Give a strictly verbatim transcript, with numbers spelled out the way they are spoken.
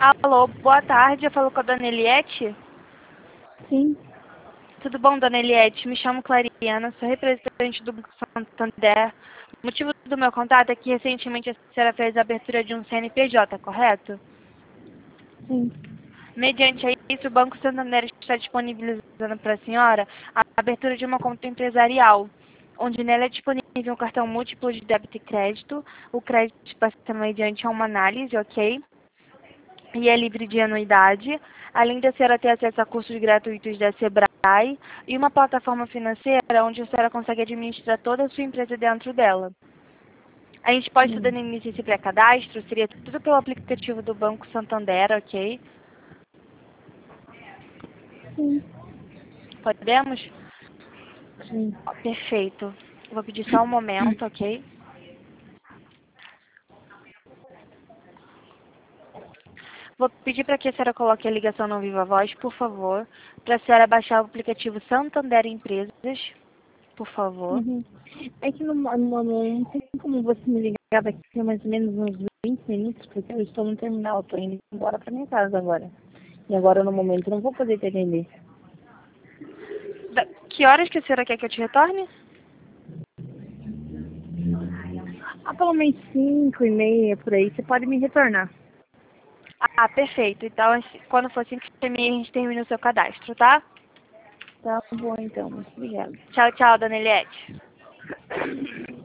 Alô, boa tarde, eu falo com a dona Eliette. Sim. Tudo bom, dona Eliette? Me chamo Clariana, sou representante do Banco Santander. O motivo do meu contato é que recentemente a senhora fez a abertura de um C N P J, correto? Sim. Mediante a isso, o Banco Santander está disponibilizando para a senhora a abertura de uma conta empresarial, onde nela é disponível um cartão múltiplo de débito e crédito. O crédito passa mediante a uma análise, ok? E é livre de anuidade, além da senhora ter acesso a cursos gratuitos da Sebrae e uma plataforma financeira onde a senhora consegue administrar toda a sua empresa dentro dela. A gente pode estar Sim. dando início a esse pré-cadastro, seria tudo pelo aplicativo do Banco Santander, ok? Sim. Podemos? Sim. Ó, perfeito. Vou pedir só um momento, ok? Vou pedir para que a senhora coloque a ligação no Viva Voz, por favor, para a senhora baixar o aplicativo Santander Empresas, por favor. Uhum. É que não, não, não tem como você me ligar daqui a mais ou menos uns vinte minutos, porque eu estou no terminal, estou indo embora para minha casa agora. E agora, no momento, eu não vou poder te atender. Da- Que horas que a senhora quer que eu te retorne? Ah, pelo menos cinco e meia, por aí, você pode me retornar. Ah, perfeito. Então, assim, quando for cinco e meia, a gente termina o seu cadastro, tá? Tá bom, então. Muito obrigada. Tchau, tchau, dona Eliette.